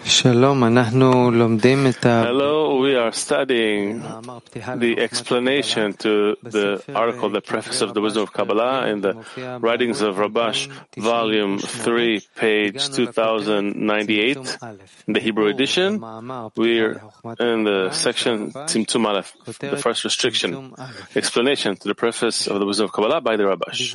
Hello, we are studying the explanation to the article, the Preface of the Wisdom of Kabbalah, in the Writings of Rabash, Volume 3, page 2098, in the Hebrew edition. We're in the section Tzimtzum Aleph, the first restriction, explanation to the Preface of the Wisdom of Kabbalah by the Rabash.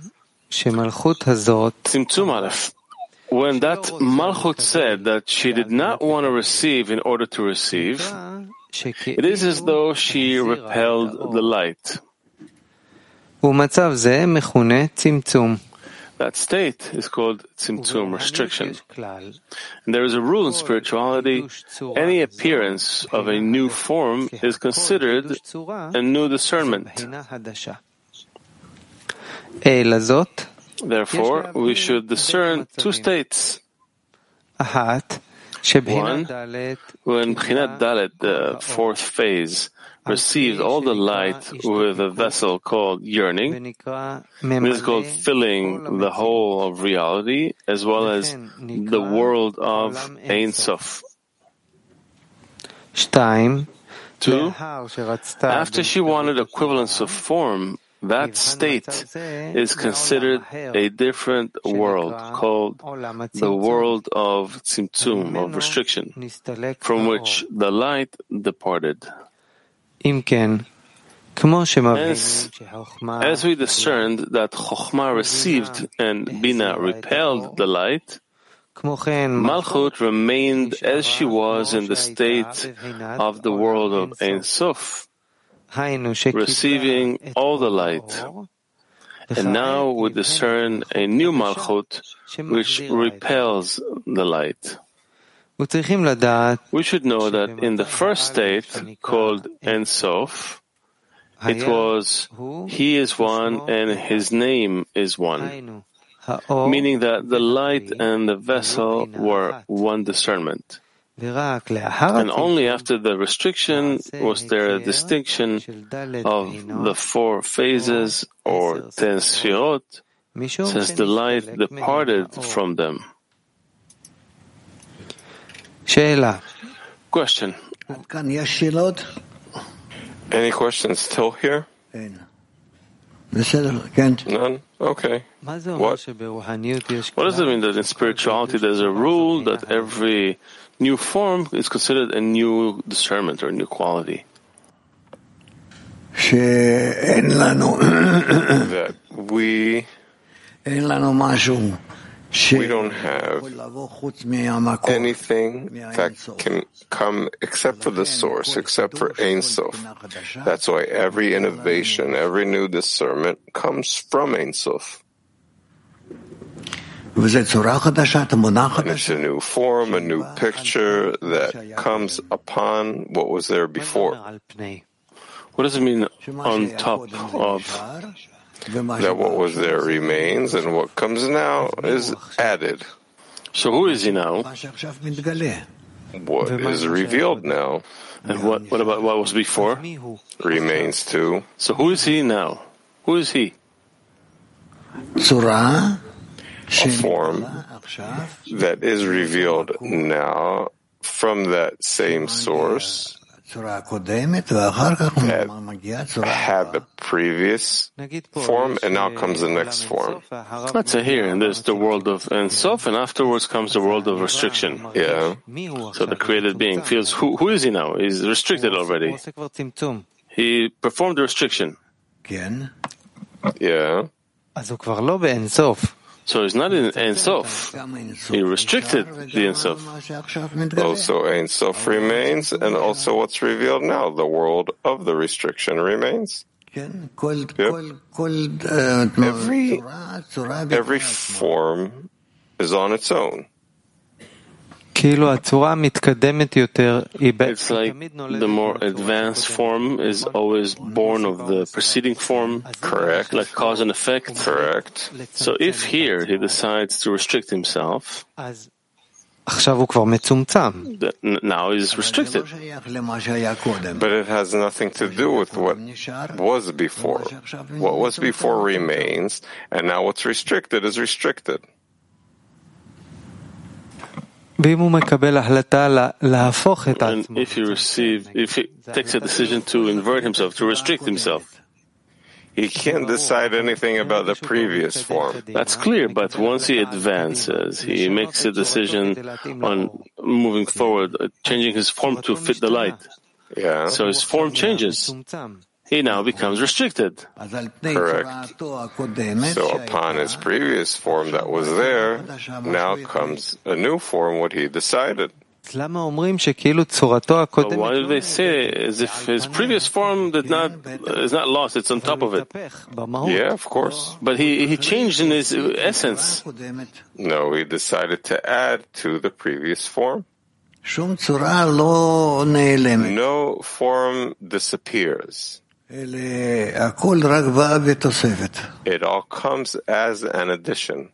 Tzimtzum Aleph. When that Malchut said that she did not want to receive in order to receive, it is as though she repelled the light. That state is called Tzimtzum, restriction. And there is a rule in spirituality: any appearance of a new form is considered a new discernment. Therefore, we should discern two states. One, when Bchinat Dalet, the fourth phase, receives all the light with a vessel called yearning, it is called filling the whole of reality, as well as the world of Ein Sof. 2, after she wanted equivalence of form, that state is considered a different world, called the world of Tzimtzum, of restriction, from which the light departed. Hence, as we discerned that Chokhmah received and Bina repelled the light, Malchut remained as she was in the state of the world of Ein Sof, receiving all the light. And now we discern a new Malchut which repels the light. We should know that in the first state, called Ein Sof, it was He is one and His name is one, meaning that the light and the vessel were one discernment. And only after the restriction was there a distinction of the four phases or 10 sfirot, since the light departed from them. Question. Any questions still here? None? Okay. What does it mean that in spirituality there's a rule that every new form is considered a new discernment or a new quality? That we don't have anything that can come except for the source, except for Ein Sof. That's why every innovation, every new discernment comes from Ein Sof. And it's a new form, a new picture that comes upon what was there before. What does it mean on top of? That what was there remains, and what comes now is added. So who is He now? What is revealed now? And what about what was before? Remains too. So who is He now? Who is He? A form that is revealed now from that same source that had the previous form, and now comes the next form. Let's say here, and there's the world of Ein Sof, and afterwards comes the world of restriction. Yeah. So the created being feels, who is he now? He's restricted already. He performed the restriction. Yeah. So he's not in Ein Sof. He restricted the Ein Sof. Also Ein Sof remains, and also what's revealed now, the world of the restriction remains. Yep. Every form is on its own. It's like the more advanced form is always born of the preceding form. Correct. Like cause and effect. Correct. So if here he decides to restrict himself, now he's restricted. But it has nothing to do with what was before. What was before remains, and now what's restricted is restricted. And if he takes a decision to invert himself, to restrict himself, he can't decide anything about the previous form. That's clear, but once he advances, he makes a decision on moving forward, changing his form to fit the light. Yeah. So his form changes. He now becomes restricted. Correct. So upon his previous form that was there, now comes a new form, what he decided. But why do they say as if his previous form is not lost, it's on top of it? Yeah, of course. But he changed in his essence. No, he decided to add to the previous form. No form disappears. It all comes as an addition.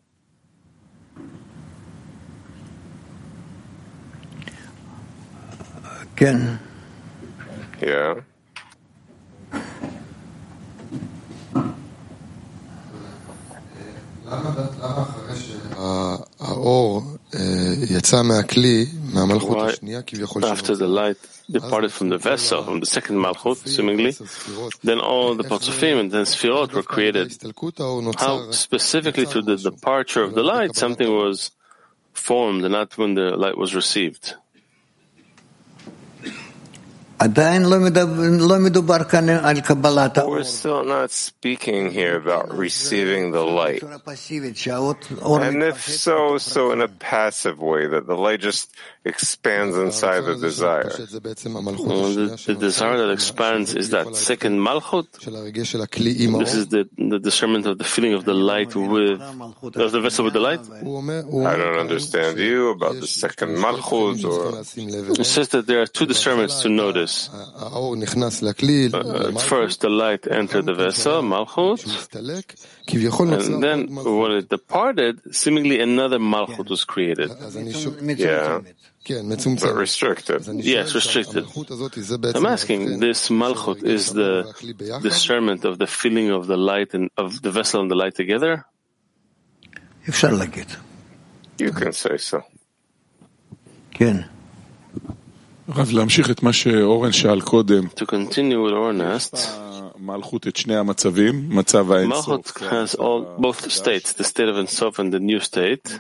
Ken. Yeah. After the light departed from the vessel, from the second Malchut, seemingly, then all the Patzufim and then Sfirot were created. How specifically to the departure of the light, something was formed, and not when the light was received. We're still not speaking here about receiving the light. And if so in a passive way, that the light just expands inside the desire. The desire that expands is that second Malchut. This is the discernment of the feeling of the light of the vessel with the light. I don't understand you about the second Malchut. It says that there are two discernments to notice. First, the light entered the vessel, Malchut, and then when it departed, seemingly another Malchut was created. Yeah, but restricted. Yes, restricted. I'm asking, this Malchut is the discernment of the feeling of the light and of the vessel and the light together? You can say so. Ken. To continue what Oren asked, Malchut has both states, the state of Ein Sof and the new state.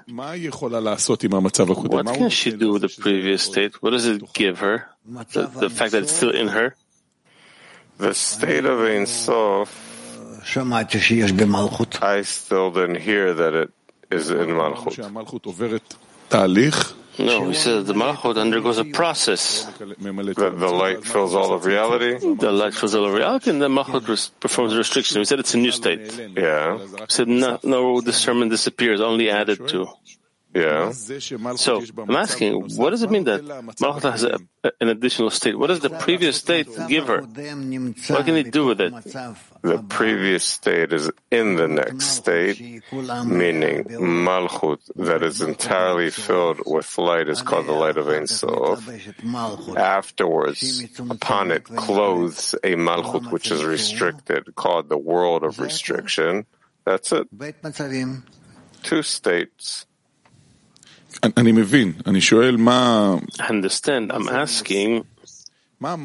What can she do with the previous state? What does it give her? The fact that it's still in her? The state of Ein Sof, I still didn't hear that it is in Malchut. No, he says the Malchut undergoes a process. That the light fills all of reality? The light fills all of reality, and then Malchut performs a restriction. We said it's a new state. Yeah. We said no discernment disappears, only added to. Yeah. So, I'm asking, what does it mean that Malchut has an additional state? What does the previous state give her? What can he do with it? The previous state is in the next state, meaning Malchut, that is entirely filled with light, is called the light of Ein Sof. Afterwards, upon it clothes a Malchut which is restricted, called the world of restriction. That's it. Two states. I understand. I'm asking, what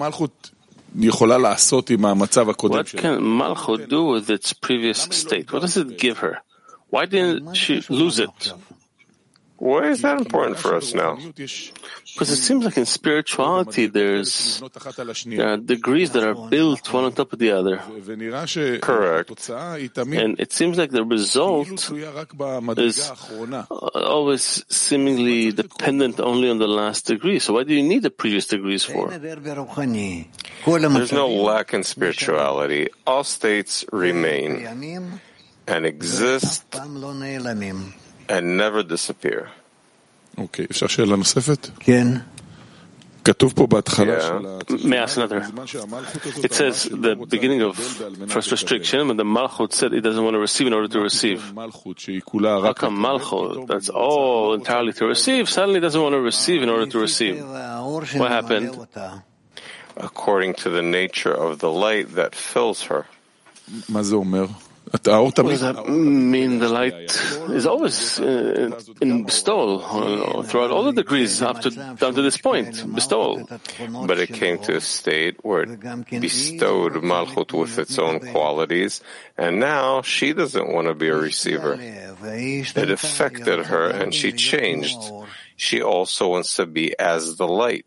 can Malchut do with its previous state? What does it give her? Why didn't she lose it? Why is that important for us now? Because it seems like in spirituality there are degrees that are built one on top of the other. Correct. And it seems like the result is always seemingly dependent only on the last degree. So why do you need the previous degrees for? There's no lack in spirituality. All states remain and exist and never disappear. Okay, אפשר שאלה נוספת? כן. כתוב פה בהתחלה May I ask another? It says the beginning of first restriction, when the Malchut said it doesn't want to receive in order to receive. How come Malchut, that's all entirely to receive, suddenly doesn't want to receive in order to receive? What happened? According to the nature of the light that fills her. מה זה אומר? What does that mean? The light is always in bestowal throughout all the degrees down to this point, bestowal. But it came to a state where it bestowed Malchut with its own qualities, and now she doesn't want to be a receiver. It affected her, and she changed. She also wants to be as the light.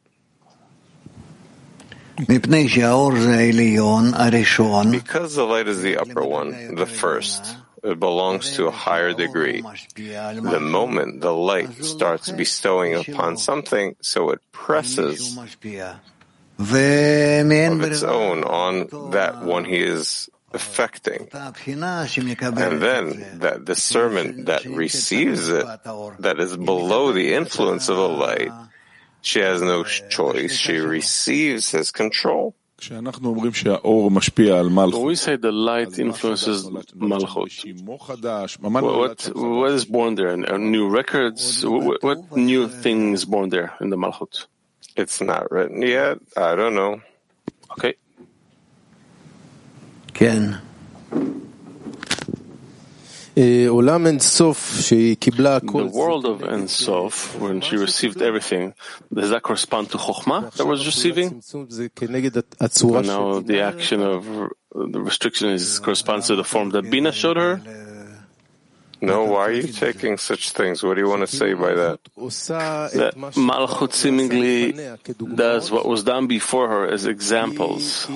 Because the light is the upper one, the first, it belongs to a higher degree. The moment the light starts bestowing upon something, so it presses of its own on that one he is affecting. And then that discernment that receives it, that is below the influence of the light, she has no choice. She receives his control. When we say the light influences Malchut, what is born there? New records? What new thing is born there in the Malchut? It's not written yet. I don't know. Okay. Ken. The world of Ein Sof, when she received everything, does that correspond to Chokhmah that was receiving? And now the action of the restriction corresponds to the form that Bina showed her? No, why are you taking such things? What do you want to say by that? That Malchut seemingly does what was done before her as examples.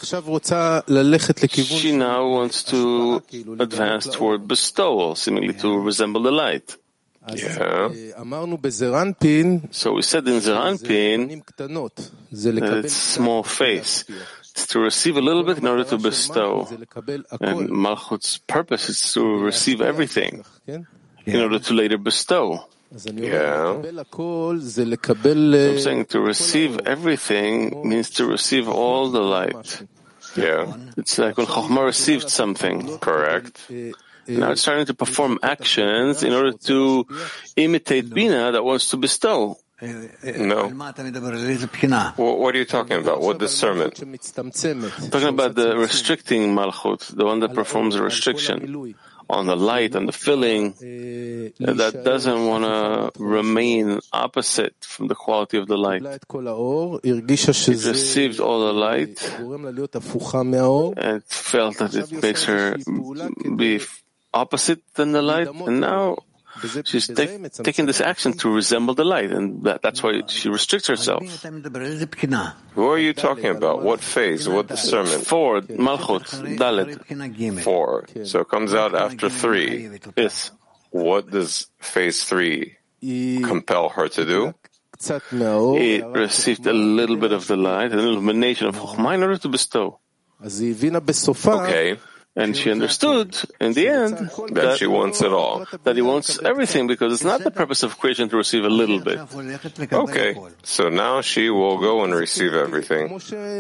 She now wants to advance toward bestowal, seemingly to resemble the light. Yeah. So we said in Zeir Anpin that it's small face. It's to receive a little bit in order to bestow. And Malchut's purpose is to receive everything in order to later bestow. Yeah. So I'm saying to receive everything means to receive all the light. Yeah. It's like when Chokhmah received something. Correct. Now it's starting to perform actions in order to imitate Bina that wants to bestow. No. What are you talking about? What discernment? Talking about the restricting Malchut, the one that performs a restriction on the light, on the filling, that doesn't want to remain opposite from the quality of the light. It received all the light and felt that it makes her be opposite than the light, and now she's taking this action to resemble the light, and that's why she restricts herself. Who are you talking about? What phase? What discernment? 4, Malchut, Dalet. 4. So it comes out after 3. Yes. What does phase 3 compel her to do? It received a little bit of the light, an illumination of Chokhmah in order to bestow. Okay. And she understood, in the end, that she wants it all. That he wants everything, because it's not the purpose of creation to receive a little bit. Okay, so now she will go and receive everything.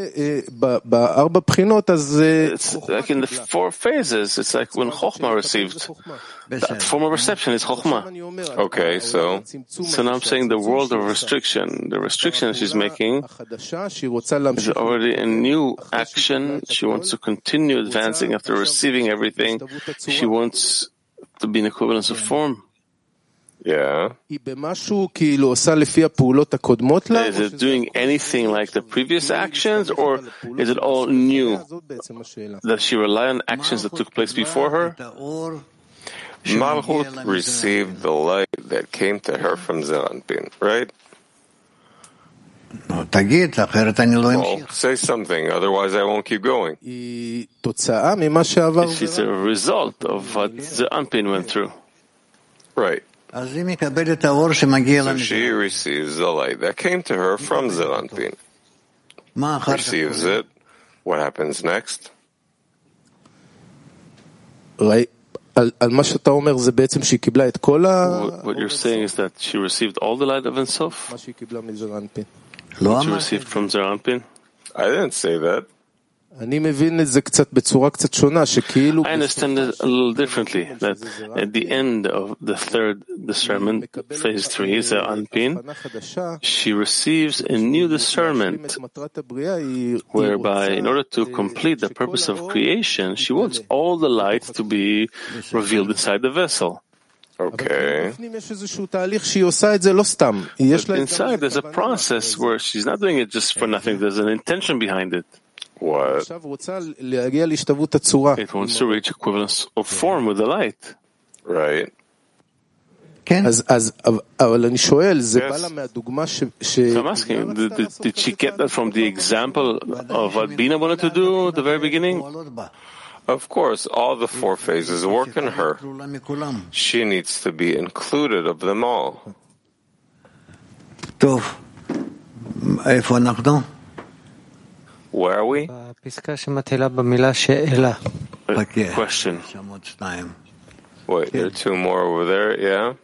It's like in the 4 phases, it's like when Chokhmah received. That form of reception is Chokhmah. Okay, so now I'm saying the world of restriction, the restriction she's making is already a new action. She wants to continue advancing after receiving everything. She wants to be in equivalence of form. Yeah. Is it doing anything like the previous actions, or is it all new? Does she rely on actions that took place before her? Malchut received the light that came to her from Zeir Anpin, right? Well, say something, otherwise I won't keep going. It's a result of what Zeir Anpin went through. Right. So she receives the light that came to her from Zeir Anpin. Receives it. What happens next? Right. What you're saying is that she received all the light of Ein Sof? What she received from Zeir Anpin? I didn't say that. I understand it a little differently, that at the end of the third discernment, phase 3, is Anpin, she receives a new discernment, whereby in order to complete the purpose of creation, she wants all the light to be revealed inside the vessel. Okay. But inside there's a process where she's not doing it just for nothing, there's an intention behind it. What? It wants to reach equivalence of form with the light. Right. Yes. So I'm asking, did she get that from the example of what Bina wanted to do at the very beginning? Of course, all the 4 phases work in her. She needs to be included of them all. Where are we? Question. Wait, there are 2 more over there, yeah?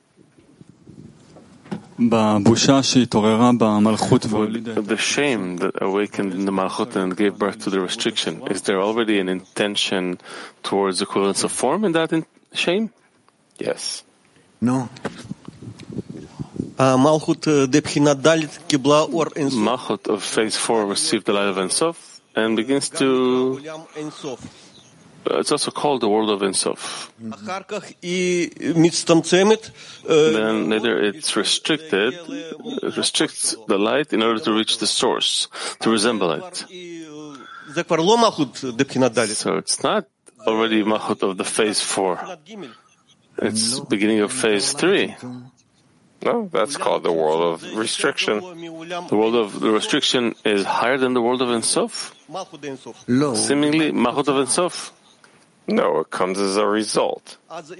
The shame that awakened in the Malchut and gave birth to the restriction, is there already an intention towards equivalence of form in that shame? Yes. No. Malchut of phase 4 received the light of Ein Sof and begins to... it's also called the world of Ein Sof. Then later it's restricted. It restricts the light in order to reach the source, to resemble it. So it's not already Malchut of the phase 4. It's beginning of phase 3. No, that's called the world of restriction. The world of the restriction is higher than the world of Ein Sof? Seemingly, Malchut of Ein Sof? No, it comes as a result. So,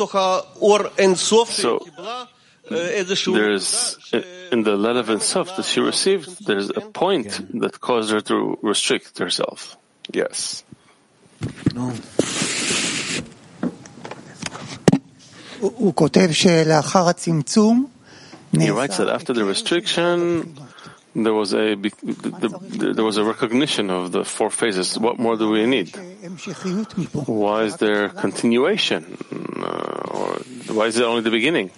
there's, in the light of Ein Sof that she received, there's a point that caused her to restrict herself. Yes. No. He writes that after the restriction, there was a recognition of the 4 phases. What more do we need? Why is there continuation? Or why is it only the beginning?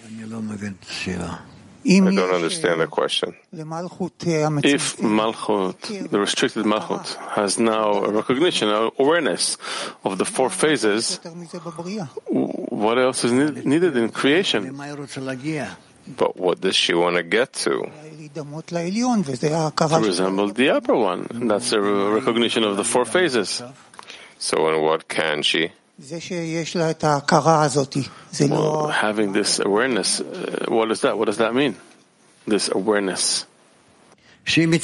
I don't understand the question. If Malchut, the restricted Malchut, has now a recognition, an awareness of the 4 phases, what else is needed in creation? But what does she want to get to? To resemble the upper one. And that's a recognition of the 4 phases. So in what can she? Well, having this awareness, what is that? What does that mean? This awareness. When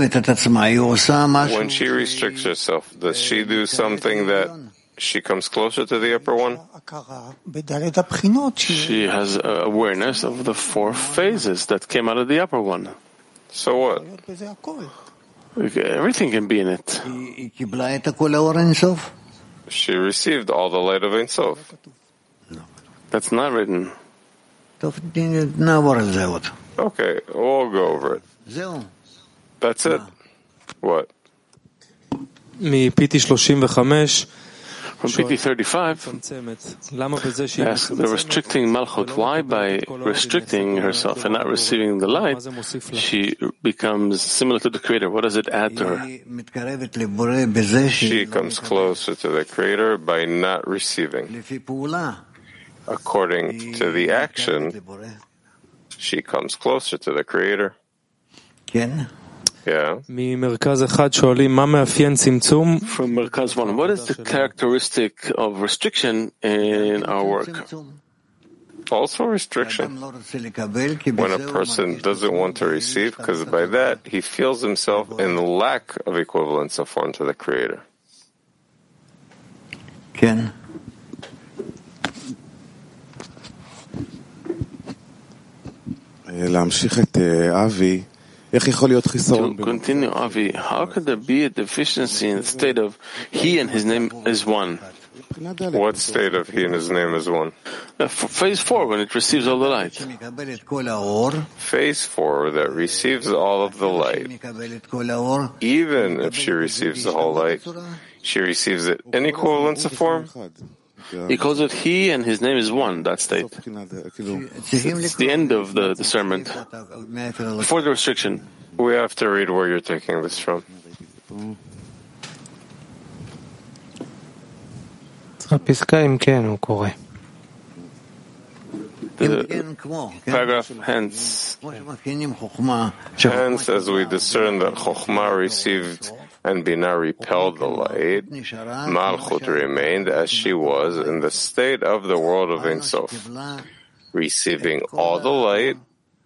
she restricts herself, does she do something that she comes closer to the upper one? She has awareness of the 4 phases that came out of the upper one. So what? Everything can be in it. She received all the light of Ein Sof. That's not written. Okay, we'll go over it. That's it. What? From PT 35, asks the restricting Malchut, why by restricting herself and not receiving the light, she becomes similar to the Creator? What does it add to her? She comes closer to the Creator by not receiving. According to the action, she comes closer to the Creator. Yeah. From Merkaz 1, what is the characteristic of restriction in our work? Also restriction. When a person doesn't want to receive, because by that he feels himself in lack of equivalence of form to the Creator. Ken. To continue, Avi, how could there be a deficiency in the state of he and his name is one? What state of he and his name is one? Phase 4, when it receives all the light. Phase 4, that receives all of the light. Even if she receives the whole light, she receives it in equivalence of form? He calls it he and his name is one, that state. It's the end of the discernment. Before the restriction. We have to read where you're taking this from. The paragraph hence. Hence, as we discern that Chokhmah received and Binah repelled the light, Malchut remained as she was in the state of the world of Ein Sof, receiving all the light,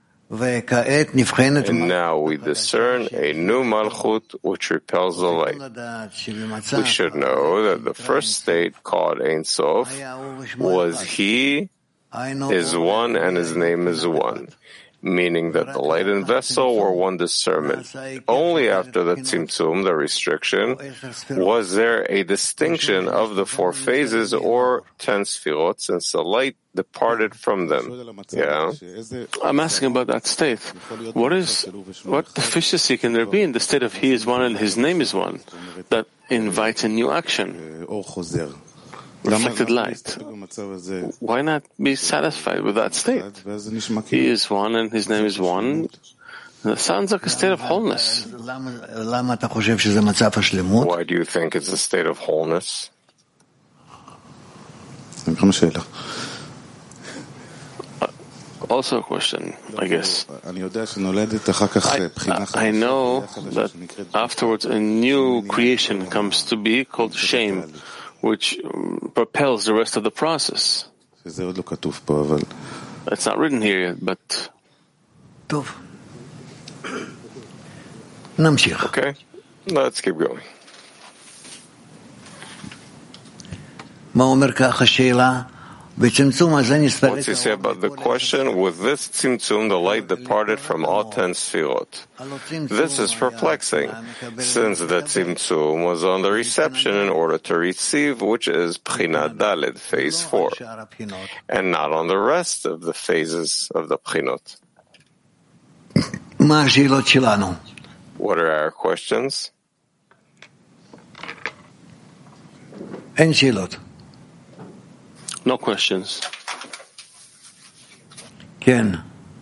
and now we discern a new Malchut which repels the light. We should know that the first state called Ein Sof was he is one and his name is one, meaning that the light and vessel were one discernment. Only after the tzimtzum, the restriction, was there a distinction of the 4 phases or 10 sfirot, since the light departed from them. Yeah. I'm asking about that state. What deficiency can there be in the state of he is one and his name is one that invites a new action? Reflected light. Why not be satisfied with that state? He is one and his name is one. That sounds like a state of wholeness. Why do you think it's a state of wholeness? Also a question, I guess. I know that afterwards a new creation comes to be called shame, which propels the rest of the process. It's not written here yet, but... Okay, let's keep going. What's he say about the question? With this tzimtzum, the light departed from all 10 sfirot. This is perplexing, since the tzimtzum was on the reception in order to receive, which is Pchina Daled, phase 4, and not on the rest of the phases of the Pchinot. What are our questions? No questions. Ken.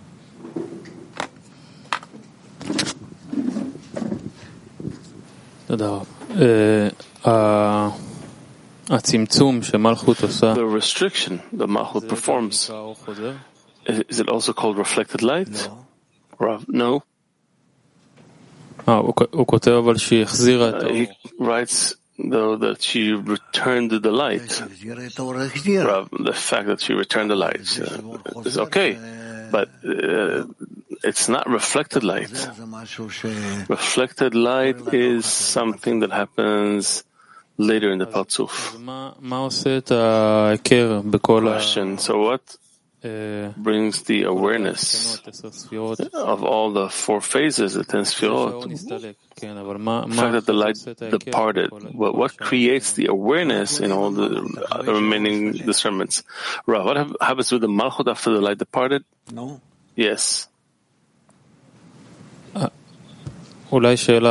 The restriction that Malchut performs, is it also called reflected light? No. He writes, though, that she returned the light. The fact that she returned the light is okay, but it's not reflected light. Reflected light is something that happens later in the Parzuf. Question, so what brings the awareness of all the 4 phases, the 10 sfirot? The fact that the light departed. What creates the awareness in all the remaining discernments? Rav, what happens with the Malchut after the light departed? No. Yes. Maybe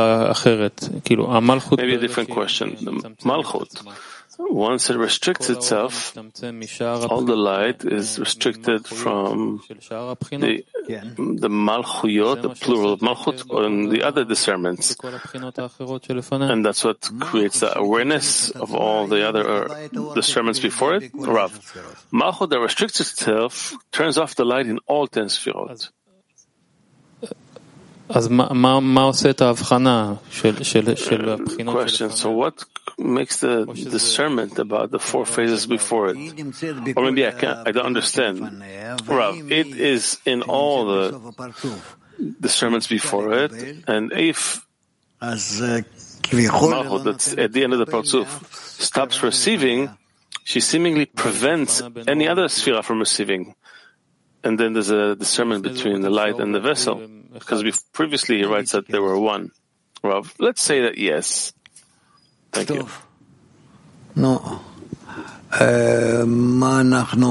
a different question. The Malchut, once it restricts itself, all the light is restricted from the Malchuyot, the plural of Malchut, and the other discernments. And that's what creates the awareness of all the other discernments before it. Rav, Malchut that restricts itself turns off the light in all 10 sfirot. Question, so what makes the discernment about the 4 phases before it? Or maybe I don't understand. Rav, it is in all the discernments before it, and if Malchut, that's at the end of the Parzuf, stops receiving, she seemingly prevents any other sphera from receiving. And then there's a discernment between the light and the vessel. Because previously he writes that they were one. Rav, let's say that yes. Thank you. No. מה אנחנו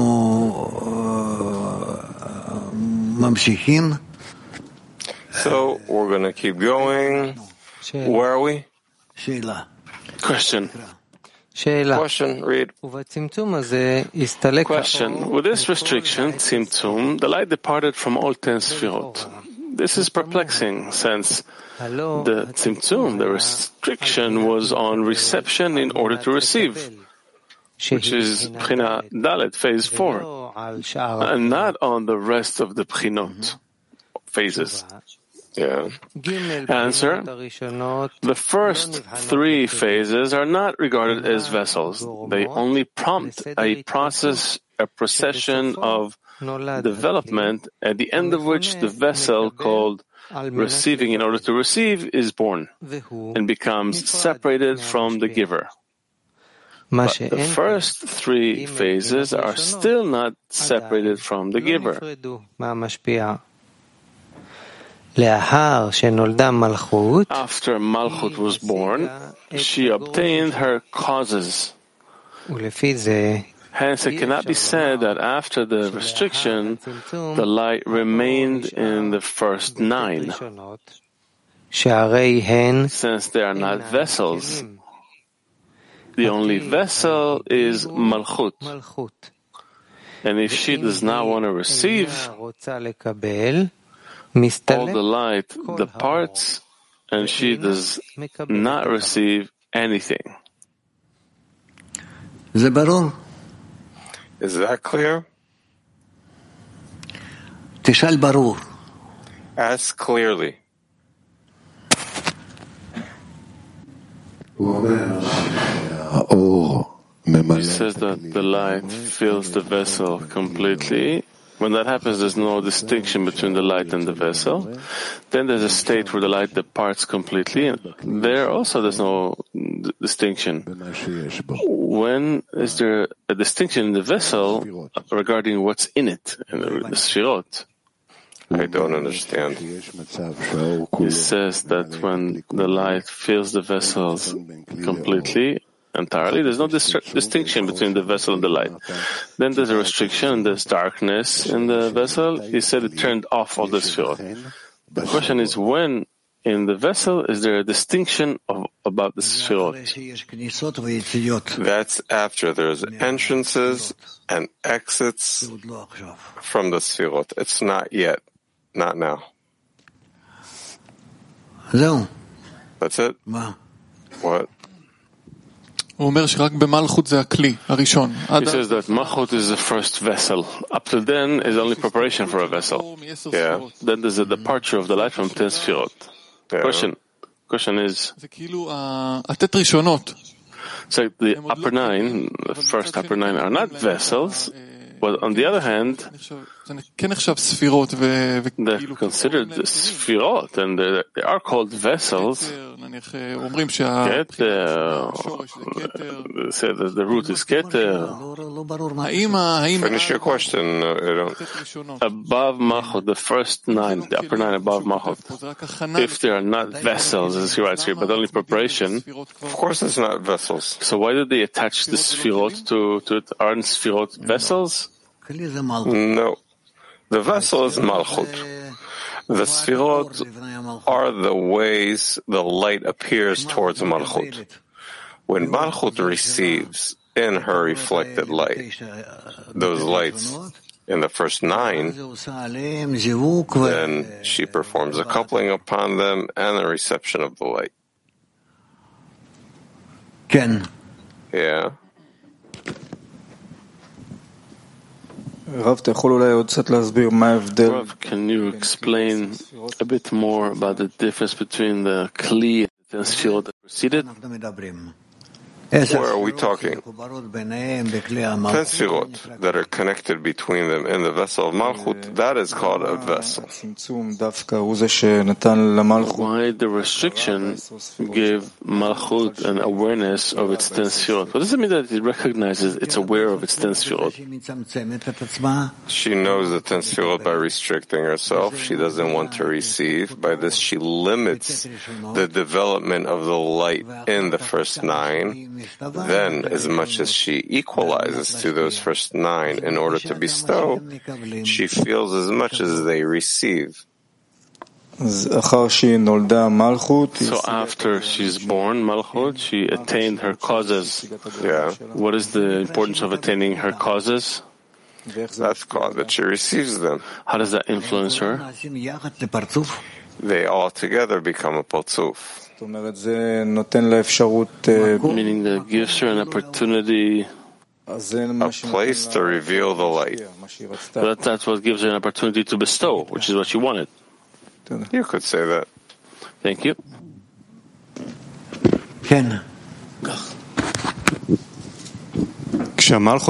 ממשיכים? So we're going to keep going. Where are we? Question. Question, read. Question. With this restriction, Tzimtzum, the light departed from all 10 Sfirot. This is perplexing, since the Tzimtzum, the restriction, was on reception in order to receive, which is Bchina Dalet, phase 4, and not on the rest of the Bchinot, phases. Yeah. Answer. The first 3 phases are not regarded as vessels. They only prompt a procession of development, at the end of which the vessel called receiving in order to receive is born and becomes separated from the giver. But the first 3 phases are still not separated from the giver. After Malchut was born, she obtained her causes. Hence, it cannot be said that after the restriction, the light remained in the first 9, since they are not vessels. The only vessel is Malchut. And if she does not want to receive, all the light departs, and she does not receive anything. Is that clear? Ask clearly. He says that the light fills the vessel completely. When that happens, there's no distinction between the light and the vessel. Then there's a state where the light departs completely, and there also there's no distinction. When is there a distinction in the vessel regarding what's in it, in the Sfirot? I don't understand. He says that when the light fills the vessels completely, entirely, there's no distinction between the vessel and the light. Then there's a restriction, there's darkness in the vessel. He said it turned off all the Sfirot. The question is, when in the vessel is there a distinction about the Sfirot? That's after there's entrances and exits from the Sfirot. It's not yet. Not now. That's it? What? He says that Malchut is the first vessel. Up till then is only preparation for a vessel. Yeah. Then there's a departure of the light from 10 Sfirot. Yeah. Question is, so the upper 9, the first upper 9 are not vessels, but on the other hand, they're considered Sfirot, and they are called vessels. Say that the root is Keter. Finish your question. Above Malchut, the first 9, the upper 9 above Malchut, if they are not vessels, as he writes here, but only preparation. Of course it's not vessels. So why did they attach the Sfirot to it? Aren't Sfirot vessels? No. The vessel is Malchut. The Sfirot are the ways the light appears towards Malchut. When Malchut receives in her reflected light those lights in the first 9, then she performs a coupling upon them and the reception of the light. Yeah. Rav, can you explain a bit more about the difference between the Kli and the Sfirot that preceded? Where are we talking? 10 Sfirot that are connected between them in the vessel of Malchut, that is called a vessel. Why the restriction gave Malchut an awareness of its 10 Sfirot? What does it mean that it recognizes it's aware of its 10 Sfirot? She knows the 10 Sfirot by restricting herself. She doesn't want to receive. By this, she limits the development of the light in the first 9. Then, as much as she equalizes to those first 9 in order to bestow, she feels as much as they receive. So after she's born, Malchut, she attained her causes. Yeah. What is the importance of attaining her causes? That's called that she receives them. How does that influence her? They all together become a partzuf. Meaning that gives her an opportunity, a place to reveal the light. But that's what gives her an opportunity to bestow, which is what she wanted. You could say that. Thank you. Ken. When they're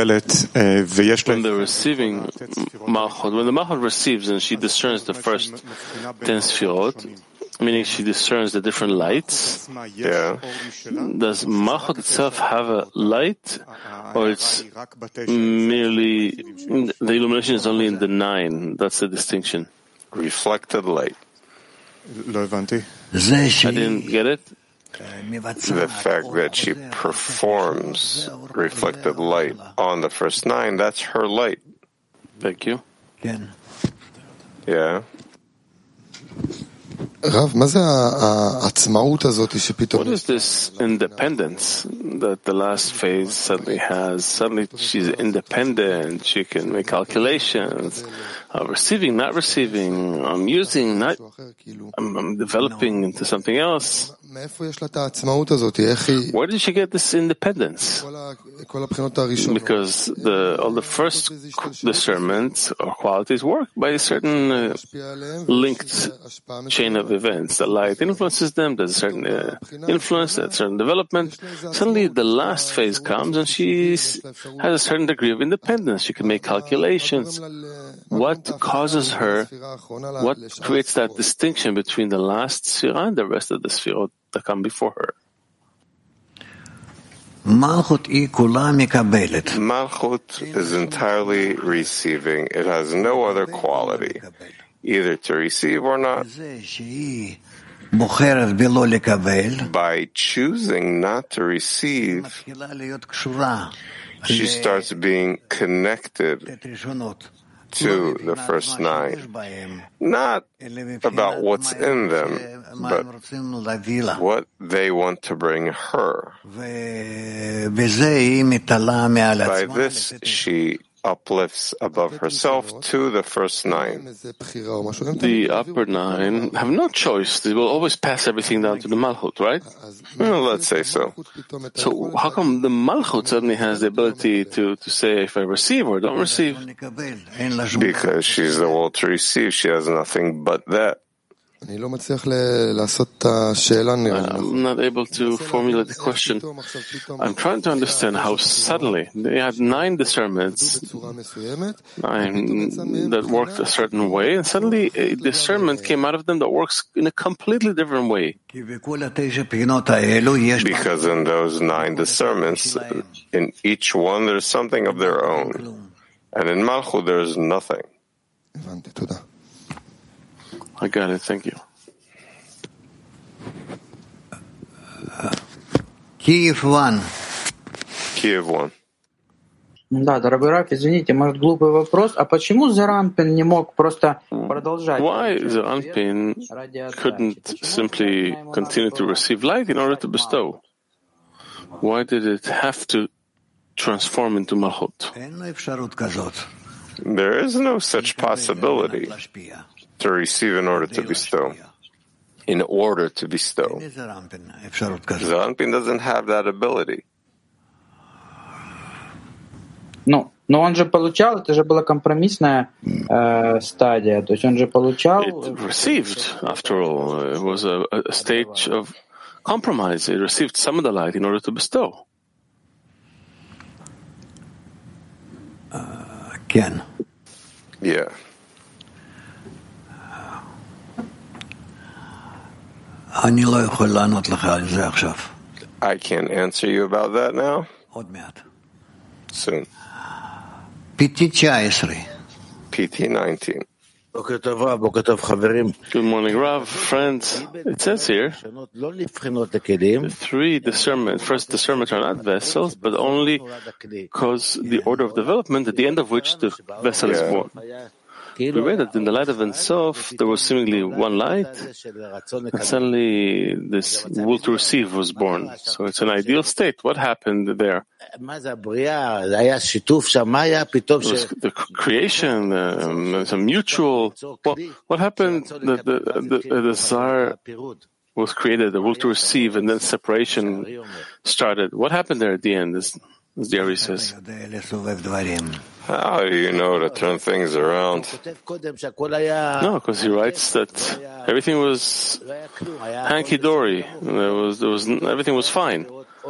receiving Malchut, when the Malchut receives and she discerns the first 10 Sfirot, meaning she discerns the different lights, Yeah. does Malchut itself have a light, or it's merely, the illumination is only in the 9? That's the distinction. Reflected light. I didn't get it. The fact that she performs reflected light on the first 9, that's her light. Thank you. Yeah. What is this independence that the last phase suddenly has? Suddenly she's independent, she can make calculations, receiving, not receiving, I'm using, not, I'm developing into something else. Where did she get this independence? Because all the first discernment or qualities work by a certain linked chain of events. The light influences them, there's a certain influence, a certain development. Suddenly the last phase comes and she has a certain degree of independence. She can make calculations. What causes her, what creates that distinction between the last Sfirah and the rest of the Sfirot that come before her? Malchut is entirely receiving. It has no other quality, either to receive or not. By choosing not to receive, she starts being connected to the first 9, not about what's in them, but what they want to bring her. By this, she uplifts above herself to the first 9. The upper 9 have no choice. They will always pass everything down to the Malchut, right? Well, let's say so. So how come the Malchut suddenly has the ability to say if I receive or don't receive? Because she's the will to receive. She has nothing but that. I'm not able to formulate the question. I'm trying to understand how suddenly they had 9 discernments, 9 that worked a certain way, and suddenly a discernment came out of them that works in a completely different way. Because in those 9 discernments, in each one there's something of their own. And in Malchut there's nothing. I got it, thank you. Kiev 1. Да, дорогой Раф, извините, может, глупый вопрос. А почему Zeranpin не мог просто продолжать? Why Zeranpin couldn't simply continue to receive light in order to bestow? Why did it have to transform into Malchut? There is no such possibility to receive in order to bestow. In order to bestow. Zeranpin doesn't have that ability. Но он же получал, это же была компромиссная стадия, то есть он же получал... It received, after all, it was a stage of compromise. It received some of the light in order to bestow. Ken. Yeah. I can't answer you about that now. Soon. PT 19. PT 19. Good morning, Rav, friends. It says here, the three discernment, first discernment are not vessels, but only because the order of development, at the end of which the vessel is born. We read that in the light of Ein Sof, there was seemingly one light, and suddenly this will to receive was born. So it's an ideal state. What happened there? It was the creation, some mutual. What happened? The desire was created, the will to receive, and then separation started. What happened there at the end, as the Ari says? How do you know to turn things around? No, because he writes that everything was hanky-dory. Everything was fine.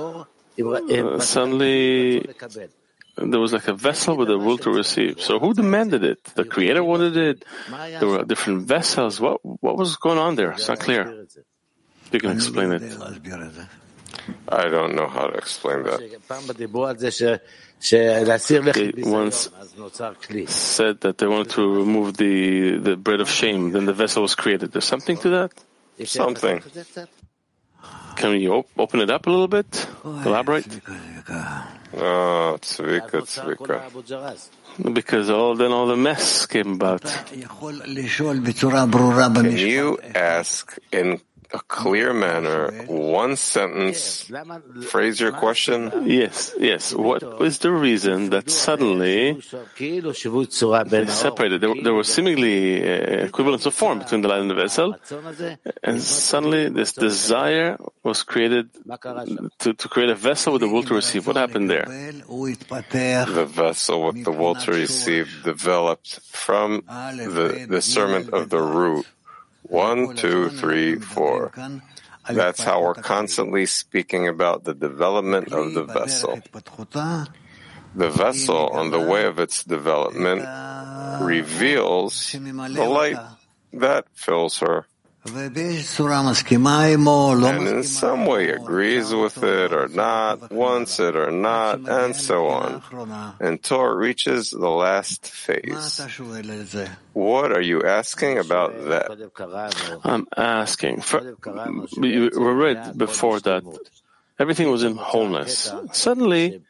Suddenly, there was like a vessel with a will to receive. So who demanded it? The Creator wanted it? There were different vessels. What was going on there? It's not clear. You can explain it. I don't know how to explain that. They once said that they wanted to remove the bread of shame. Then the vessel was created. There's something to that? Something. Can you open it up a little bit? Elaborate? Oh, tzvika. Because all the mess came about. Can you ask in a clear manner, one sentence, phrase your question? Yes. What is the reason that suddenly they separated? There was seemingly equivalence of form between the light and the vessel, and suddenly this desire was created to create a vessel with the will to receive. What happened there? The vessel with the will to receive developed from the discernment of the root. 1, 2, 3, 4. That's how we're constantly speaking about the development of the vessel. The vessel, on the way of its development, reveals the light that fills her. And in some way agrees with it or not, wants it or not, and so on, until it reaches the last phase. What are you asking about that? I'm asking. We read before that everything was in wholeness. Suddenly,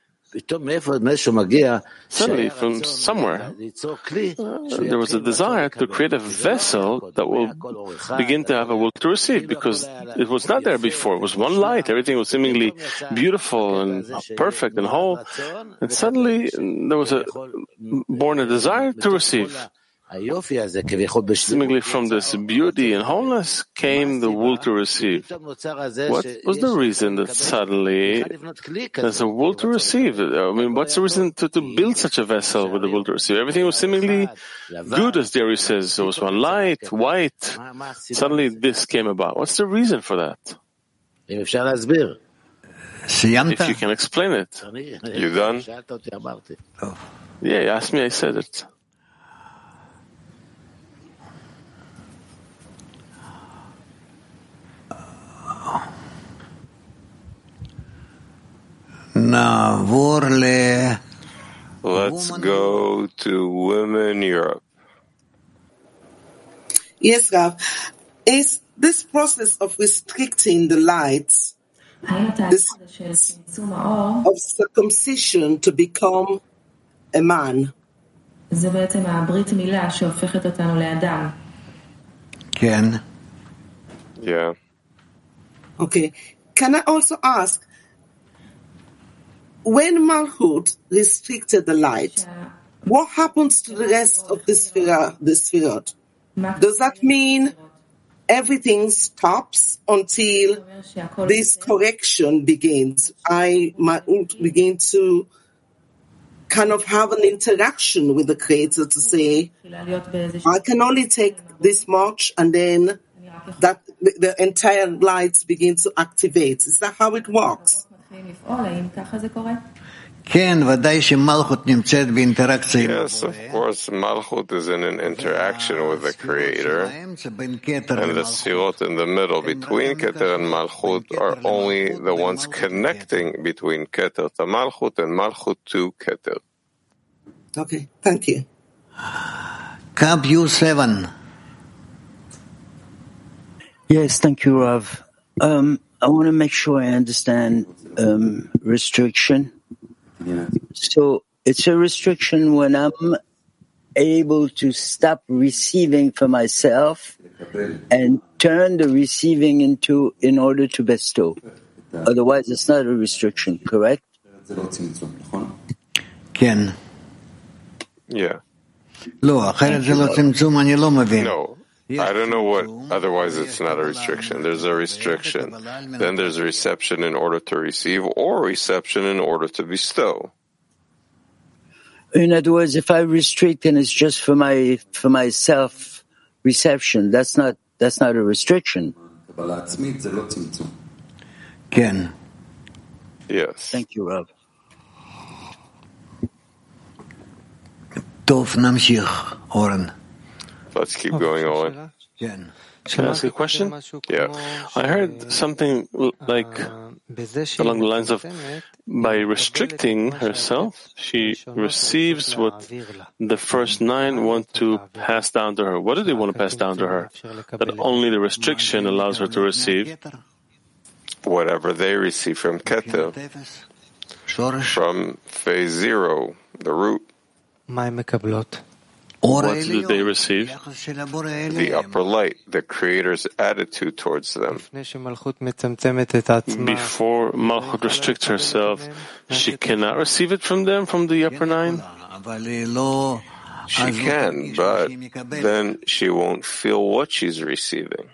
from somewhere, there was a desire to create a vessel that will begin to have a will to receive, because it was not there before. It was one light. Everything was seemingly beautiful and perfect and whole. And suddenly, there was born a desire to receive. Seemingly from this beauty and wholeness came the will to receive. What was the reason that suddenly there's a will to receive? I mean, what's the reason to build such a vessel with the will to receive? Everything was seemingly good, as Jerry says. There was one light, white. Suddenly this came about. What's the reason for that? If you can explain it. You done? Yeah, you asked me, I said it. Let's go to Women Europe. Yes, Rav. Is this process of restricting the lights, this of circumcision to become a man? Ken? Yeah. Okay. Can I also ask, when Malchut restricted the light, what happens to the rest of the spherot? Does that mean everything stops until this correction begins? I might begin to kind of have an interaction with the Creator to say, I can only take this much, and then that the entire lights begin to activate. Is that how it works? Yes, of course, Malchut is in an interaction with the Creator, and the Sfirot in the middle between Keter and Malchut are only the ones connecting between Keter to Malchut and Malchut to Keter. Okay, thank you. Cab U7. Yes, thank you, Rav. I want to make sure I understand restriction. So it's a restriction when I'm able to stop receiving for myself and turn the receiving in order to bestow. Otherwise, it's not a restriction, correct? Ken. Yeah. No, I don't know what, otherwise it's not a restriction. There's a restriction. Then there's reception in order to receive or reception in order to bestow. In other words, if I restrict and it's just for my self reception, that's not a restriction. Ken. Yes. Thank you, Rav. Let's keep going on. Can I ask a question? Yeah. I heard something like along the lines of, by restricting herself, she receives what the first 9 want to pass down to her. What do they want to pass down to her? That only the restriction allows her to receive? Whatever they receive from Keter, from phase 0, the root. What do they receive? The upper light, the Creator's attitude towards them. Before Malchut restricts herself, she cannot receive it from them, from the upper 9? She can, but then she won't feel what she's receiving.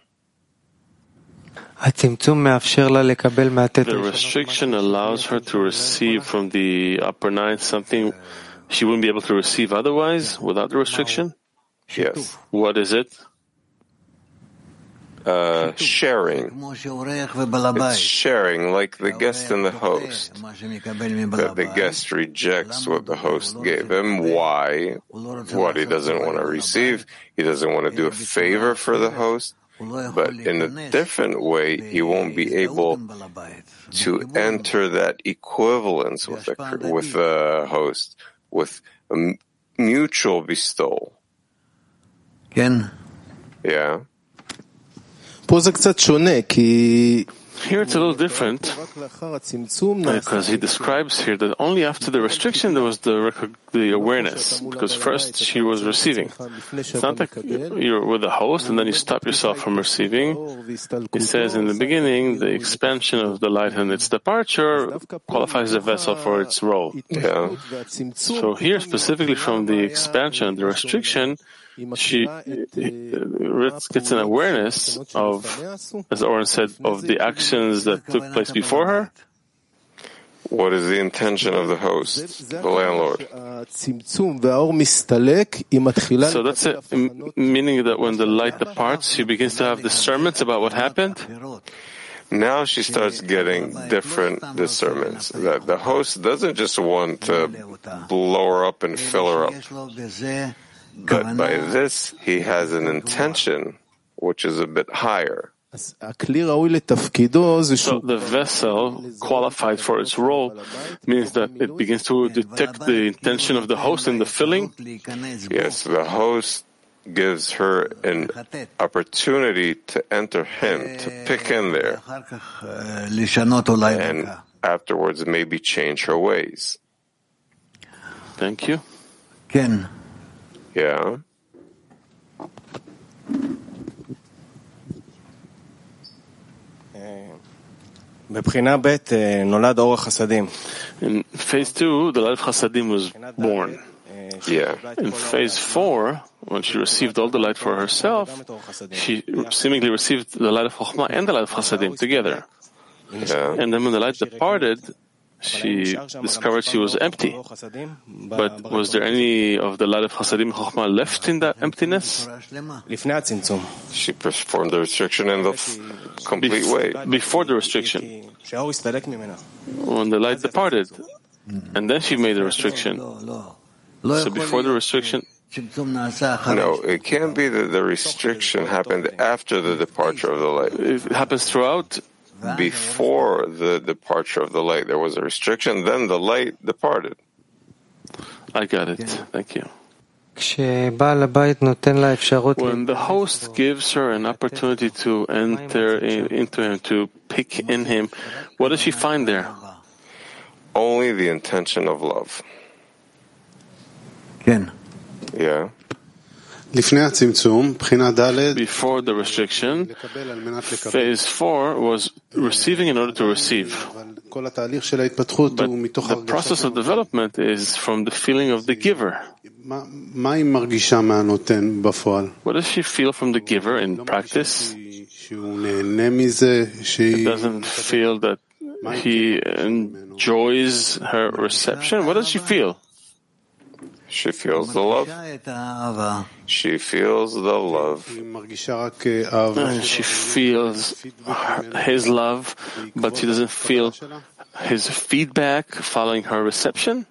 The restriction allows her to receive from the upper 9 something she wouldn't be able to receive otherwise, without the restriction? Yes. What is it? Sharing. It's sharing, like the guest and the host. That the guest rejects what the host gave him. Why? What he doesn't want to receive. He doesn't want to do a favor for the host. But in a different way, he won't be able to enter that equivalence with the host, with a mutual bestowal. Ken? Yeah. Here it's a little different, because he describes here that only after the restriction there was the awareness, because first she was receiving. It's not like you're with the host and then you stop yourself from receiving. He says in the beginning, the expansion of the light and its departure qualifies the vessel for its role. Yeah. So here specifically from the expansion and the restriction, she gets an awareness of, as Oren said, of the actions that took place before her. What is the intention of the host, the landlord? So that's it, meaning that when the light departs, she begins to have discernments about what happened. Now she starts getting different discernments. That the host doesn't just want to blow her up and fill her up. But by this, he has an intention which is a bit higher. So the vessel qualified for its role means that it begins to detect the intention of the host in the filling. Yes, the host gives her an opportunity to enter him, to pick in there, and afterwards maybe change her ways. Thank you. Ken. Yeah. In phase 2, the light of Chasadim was born. Yeah. In phase 4, when she received all the light for herself, she seemingly received the light of Chokhmah and the light of Chasadim together. Yeah. And then when the light departed, she discovered she was empty. But was there any of the light of Chasadim and Chokhmah left in that emptiness? She performed the restriction in the complete way. Before the restriction. When the light departed. And then she made the restriction. So before the restriction... No, it can't be that the restriction happened after the departure of the light. It happens throughout. Before the departure of the light, there was a restriction, then the light departed. I got it. Thank you. When the host gives her an opportunity to enter into him, to pick in him, what does she find there? Only the intention of love. Yeah. Before the restriction, phase 4 was receiving in order to receive. But the process of development is from the feeling of the giver. What does she feel from the giver in practice? She doesn't feel that he enjoys her reception. What does she feel? She feels the love. She feels the love. And she feels his love, but she doesn't feel his feedback following her reception?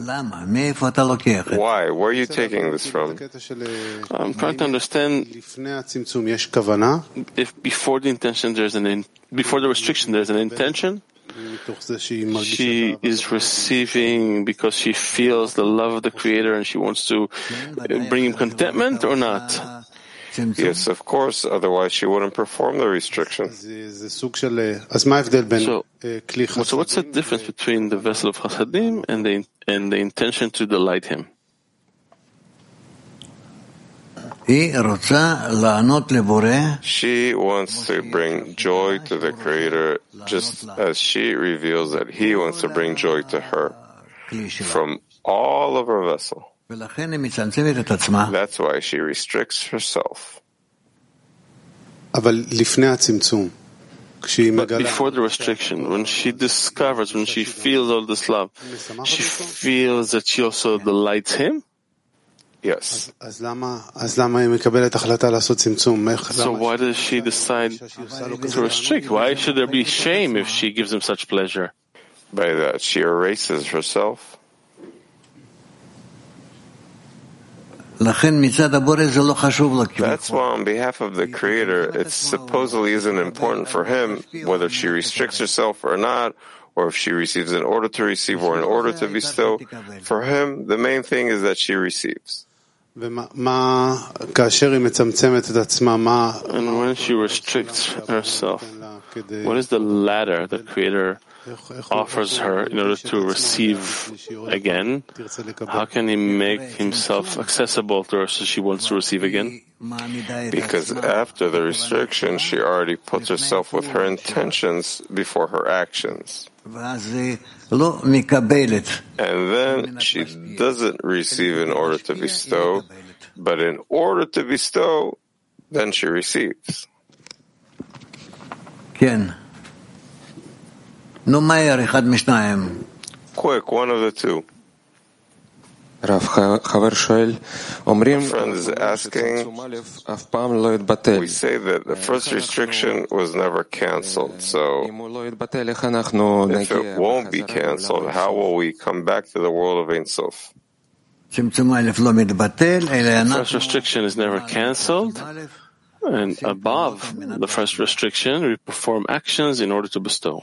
Why? Where are you taking this from? I'm trying to understand if before the intention before the restriction there's an intention. She is receiving because she feels the love of the Creator and she wants to bring him contentment or not? Yes, of course. Otherwise, she wouldn't perform the restriction. So what's the difference between the vessel of Chasadim and the intention to delight him? She wants to bring joy to the Creator, just as she reveals that He wants to bring joy to her from all of her vessel. That's why she restricts herself. But before the restriction, when she discovers, when she feels all this love, she feels that she also delights him? Yes. So why does she decide to restrict? Why should there be shame if she gives him such pleasure? By that, she erases herself. That's why on behalf of the Creator, it supposedly isn't important for him whether she restricts herself or not, or if she receives in order to receive or in order to bestow. For him, the main thing is that she receives. And when she restricts herself, what is the ladder the Creator offers her in order to receive again? How can he make himself accessible to her so she wants to receive again? Because after the restriction, she already puts herself with her intentions before her actions. And then she doesn't receive in order to bestow, but in order to bestow, then she receives. Quick, one of the two. A friend is asking, we say that the first restriction was never canceled, so if it won't be canceled, how will we come back to the world of Ein Sof? The first restriction is never canceled, and above the first restriction, we perform actions in order to bestow.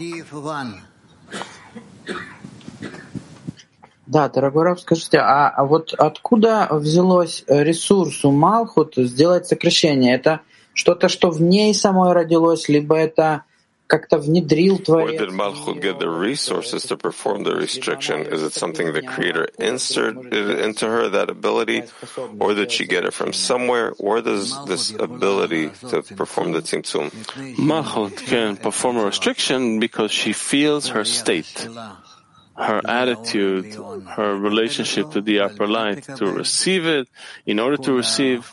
Да, дорогой Рав, скажите, а вот откуда взялось ресурс у Малхут сделать сокращение? Это что-то, что в ней самой родилось, либо это как-то внедрил Творец? Where did Malchut get the resources to perform the restriction? Is it something the Creator inserted into her, that ability, or did she get it from somewhere? Where does this ability to perform the tzimtzum? Malchut can perform a restriction because she feels her state, her attitude, her relationship to the upper light, to receive it, in order to receive,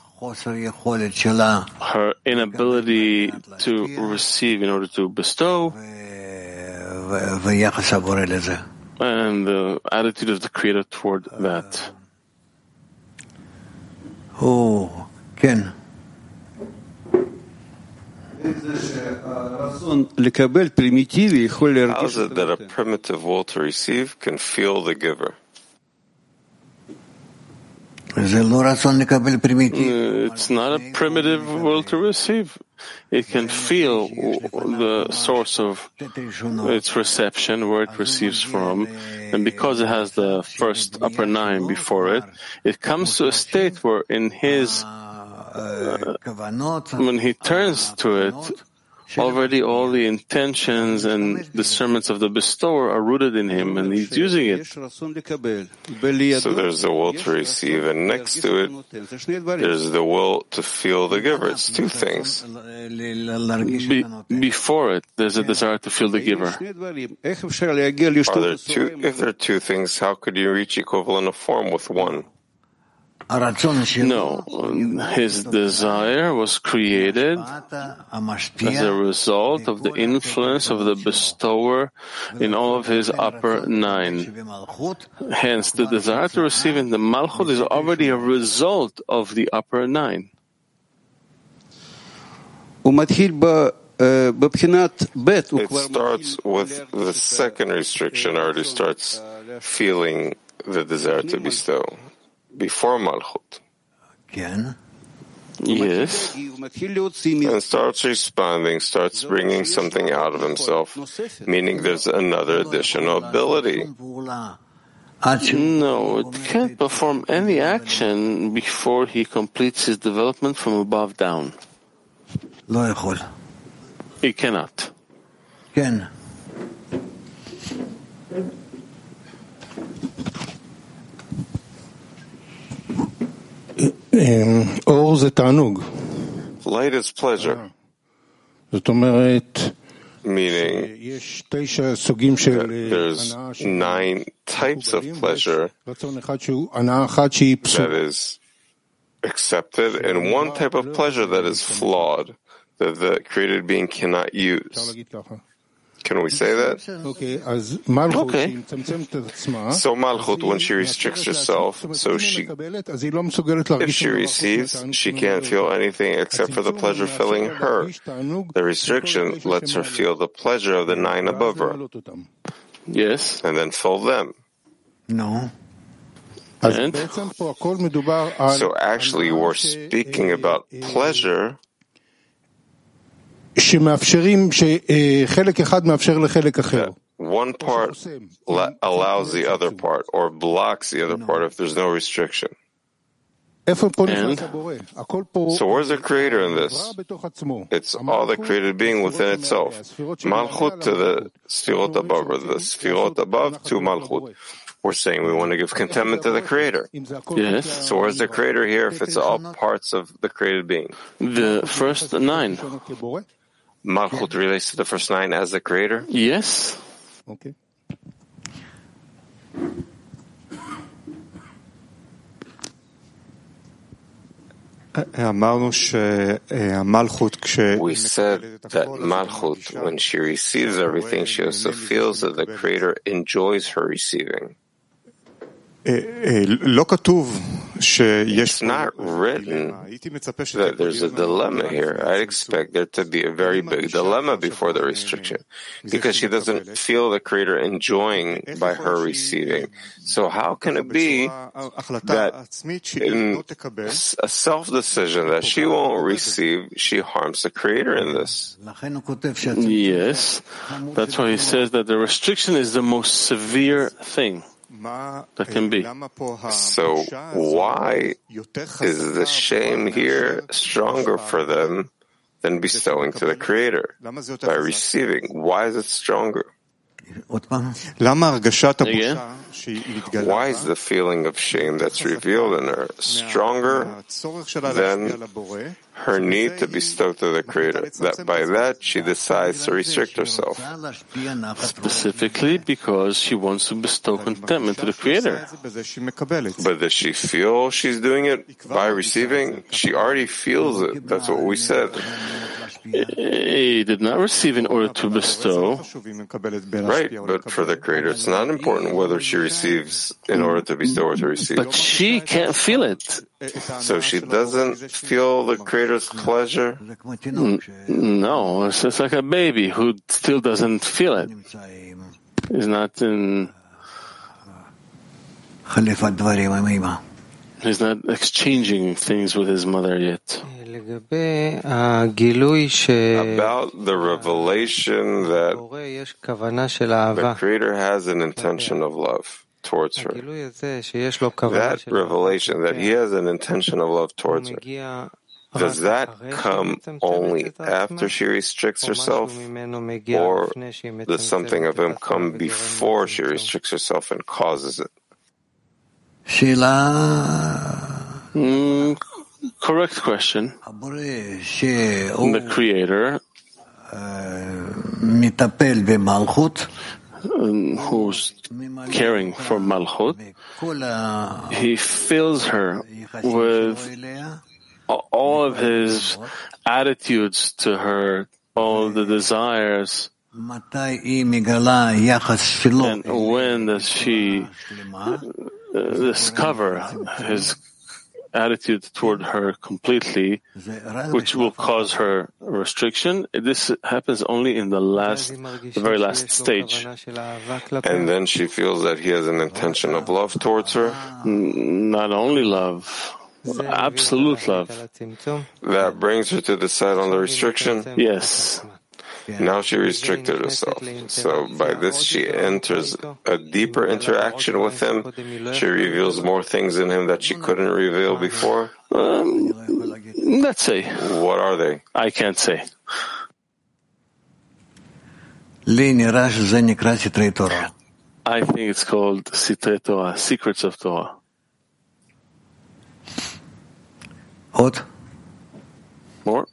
her inability to receive in order to bestow, and the attitude of the Creator toward that. Oh, Ken. How is it that a primitive will to receive can feel the giver? It's not a primitive will to receive. It can feel the source of its reception, where it receives from, and because it has the first upper nine before it, it comes to a state where in his, when he turns to it, already all the intentions and discernments of the bestower are rooted in him, and he's using it. So there's the will to receive, and next to it, there's the will to feel the giver. It's two things. Before it, there's a desire to feel the giver. If there are two things, how could you reach equivalent of form with one? No, his desire was created as a result of the influence of the bestower in all of his upper nine. Hence, the desire to receive in the Malchut is already a result of the upper nine. It starts with the second restriction, already starts feeling the desire to bestow. Before Malchut. Yes. And starts responding, starts bringing something out of himself, meaning there's another additional ability. No, it can't perform any action before he completes his development from above down. He cannot. Light is pleasure. Meaning there's 9 types of pleasure that is accepted, and one type of pleasure that is flawed, that the created being cannot use. Can we say that? Okay. So Malchut, when she restricts herself, if she receives, she can't feel anything except for the pleasure filling her. The restriction lets her feel the pleasure of the 9 above her. Yes. And then fill them. No. And? So actually, we're speaking about pleasure that one part allows the other part or blocks the other part if there's no restriction. And? So where's the creator in this? It's all the created being within itself. Malchut to the Sfirot above, or the Sfirot above to Malchut. We're saying we want to give contentment to the creator. Yes. So where's the creator here if it's all parts of the created being? The first 9. Malchut relates to the first 9 as the creator? Yes. Okay. We said that Malchut, when she receives everything, she also feels that the creator enjoys her receiving. It's not written that there's a dilemma here. I expect there to be a very big dilemma before the restriction, because she doesn't feel the Creator enjoying by her receiving. So how can it be that in a self-decision that she won't receive, she harms the Creator in this? Yes. That's why he says that the restriction is the most severe thing that can be. So why is the shame here stronger for them than bestowing to the Creator by receiving? Why is it stronger? Again? Why is the feeling of shame that's revealed in her stronger than her need to bestow to the Creator? That by that she decides to restrict herself. Specifically because she wants to bestow contentment to the Creator. But does she feel she's doing it by receiving? She already feels it. That's what we said. He did not receive in order to bestow. Right, but for the Creator, it's not important whether she receives in order to bestow or to receive. But she can't feel it. So she doesn't feel the Creator's pleasure? No, it's just like a baby who still doesn't feel it. He's not in... He's not exchanging things with his mother yet. About the revelation that the Creator has an intention of love towards her. That revelation that he has an intention of love towards her, does that come only after she restricts herself, or does something of him come before she restricts herself and causes it? Correct question. The Creator, who's caring for Malchut, he fills her with all of his attitudes to her, all the desires. And when does she discover his attitude toward her completely, which will cause her restriction? This happens only in the very last stage. And then she feels that he has an intention of love towards her? Not only love, absolute love. That brings her to decide on the restriction? Yes. Now she restricted herself. So by this she enters a deeper interaction with him. She reveals more things in him that she couldn't reveal before. Let's say. What are they? I can't say. I think it's called Sitrei Torah, Secrets of Torah. More?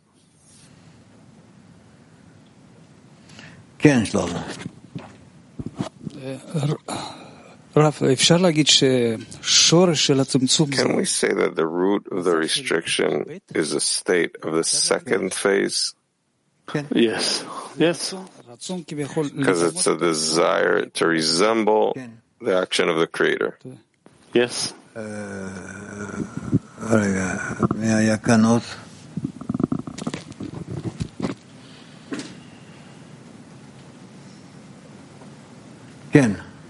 כן, שלמה. רב, אפשר להגיד ששורש של הצמצום Can we say that the root of the restriction is a state of the second phase? Yes. Yes. Because it's a desire to resemble the action of the Creator. Yes. רגע, מי היה כאן עוד? כן.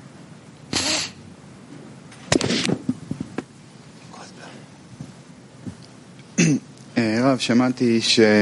רב, שמעתי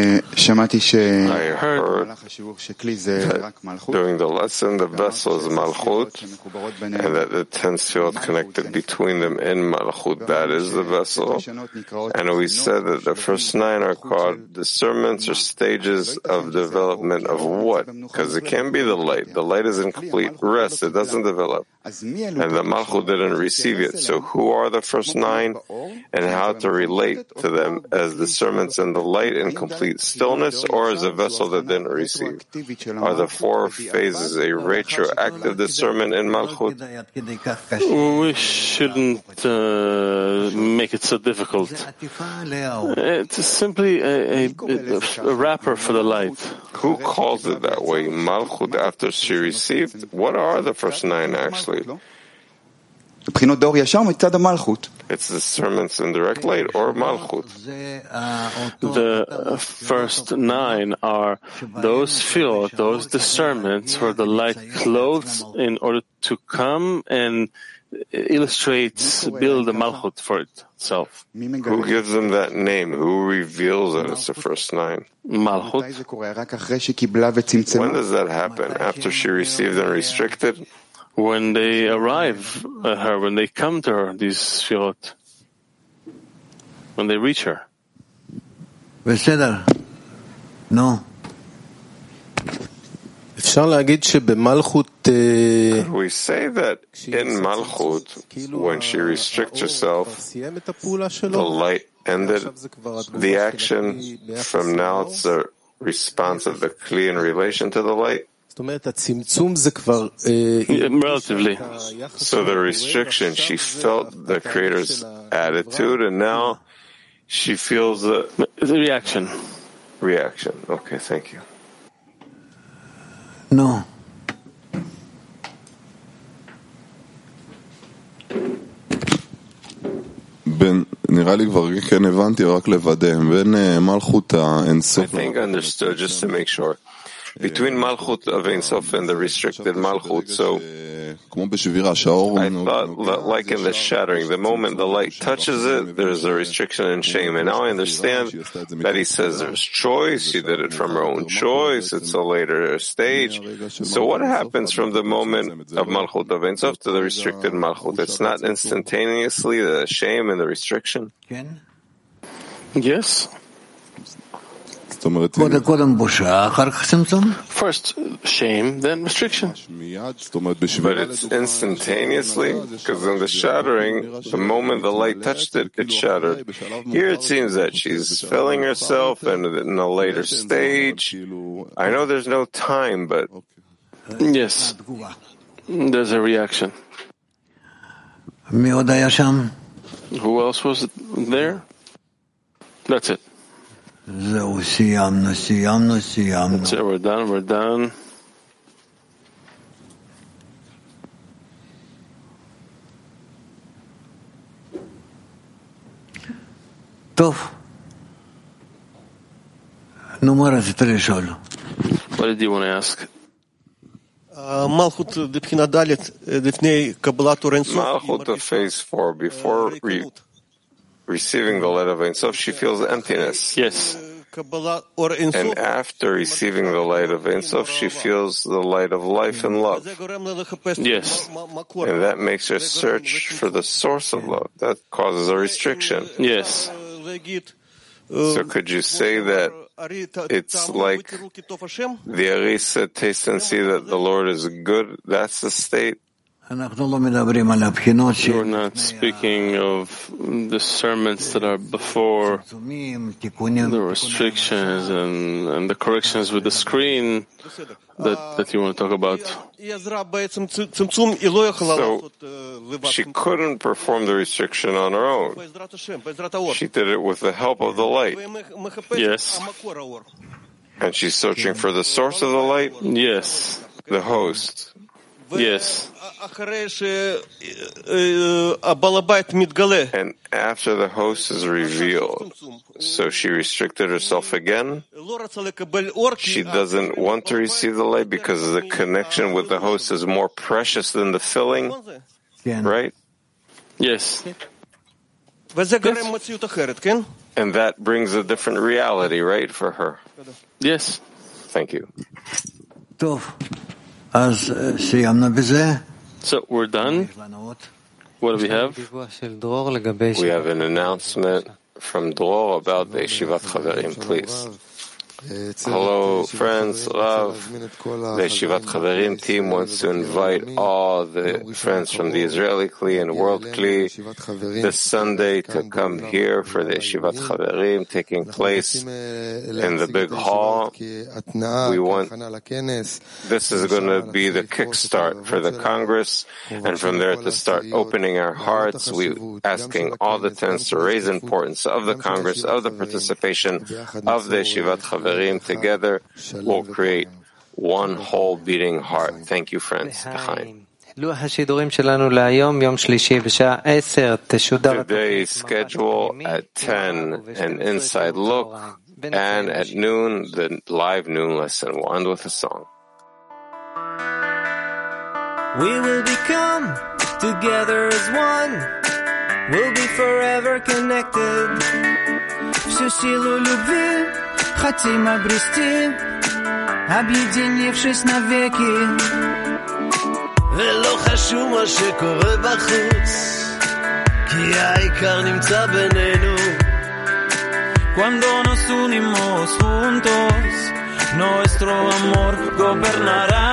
during the lesson the vessel is Malchut, and that the 10 sefirot connected between them in Malchut, that is the vessel. And we said that the first 9 are called discernments or stages of development of what? Because it can't be the light. The light is in complete rest. It doesn't develop. And the Malchut didn't receive it. So who are the first 9 and how to relate to them as discernments in the light in complete stillness, or as a vessel that didn't receive? Are the 4 phases a retroactive discernment in Malchut? We shouldn't make it so difficult. It's simply a wrapper for the light. Who calls it that way? Malchut after she received? What are the first 9 actually? It's discernments in direct light or Malchut. The first 9 are those sefirot, those discernments where the light clothes in order to come and illustrates, build the Malchut for itself. Who gives them that name? Who reveals that it's the first 9? Malchut. When does that happen? After she received and restricted? When they arrive at her, when they come to her, these sefirot, when they reach her. בסדר. נו. Could we say that in Malchut, when she restricts herself, the light ended the action? From now it's the response of the Kli in relation to the light? Relatively. So the restriction, she felt the Creator's attitude, and now she feels the reaction. Reaction. Okay, thank you. No. I think understood, just to make sure. Between Malchut of Ein Sof and the restricted Malchut, so thought, like in the shattering, the moment the light touches it, there's a restriction and shame. And now I understand that he says there's choice. She did it from her own choice. It's a later stage. So what happens from the moment of Malchut of Ein Sof to the restricted Malchut? It's not instantaneously the shame and the restriction? Yes. First shame, then restriction. But it's instantaneously, because in the shattering, the moment the light touched it, it shattered. Here it seems that she's filling herself, and in a later stage, I know there's no time, but yes, there's a reaction. Who else was there? That's it. That's it, we're done. טוב. נו, מה רצית לשאול? What did you want to ask? Malchut of phase 4, before receiving the light of Ein Sof, she feels emptiness. Yes. And after receiving the light of Ein Sof, she feels the light of life and love. Yes. And that makes her search for the source of love. That causes a restriction. Yes. So could you say that it's like the Ari said, taste and see that the Lord is good? That's the state? We're not speaking of discernments that are before the restrictions and the corrections with the screen that you want to talk about. So she couldn't perform the restriction on her own. She did it with the help of the light. Yes. And she's searching for the source of the light? Yes. The host. Yes. And after the host is revealed, so she restricted herself again. She doesn't want to receive the light because the connection with the host is more precious than the filling, right? Yes. And that brings a different reality, right, for her? Yes. Thank you. So we're done. What do we have? We have an announcement from Dror about the Yeshivat Chaverim, please. Hello, friends. Rav, the Yeshivat Chaverim team wants to invite all the friends from the Israeli Kli and World Kli this Sunday to come here for the Yeshivat Chaverim taking place in the big hall. This is going to be the kickstart for the Congress, and from there to start opening our hearts. We're asking all the tents to raise the importance of the Congress, of the participation of the Yeshivat Chaverim. Together will create one whole beating heart. Thank you, friends. Today's schedule at 10, an inside look, and at noon, the live noon lesson. We'll end with a song. We will become together as one. We'll be forever connected. Всю силу любви хотим обрести, объединившись навеки. ולא חשוב מה שקורה בחוץ, כי העיקר נמצא בינינו. Cuando nos unimos juntos, nuestro amor gobernará.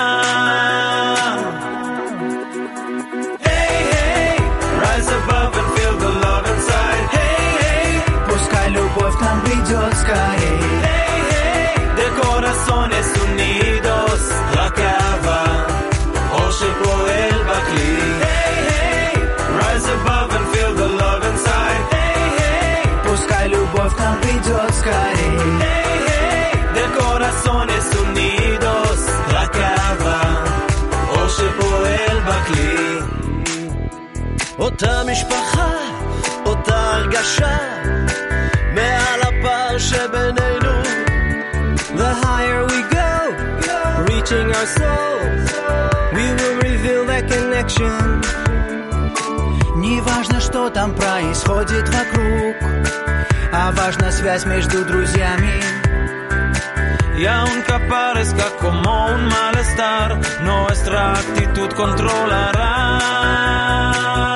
Hey, hey, rise above and feel the love inside. Hey, hey, пускай любовь там придет скорее. Corazones unidos, רק אהבה, אור שפועל בכלי. Hey, hey, rise above and feel the love inside. Hey, hey, пускай любовь к нам придет скорее. Hey, hey, de corazones unidos, רק אהבה, אור שפועל בכלי. אותה משפחה, אותה הרגשה, מעל הפער שבינינו. The higher we go, reaching our soul, we will reveal that connection. affection. Не важно, что там происходит вокруг, а важна связь между друзьями. Y aunque parezca como un malestar, nuestra actitud controlará.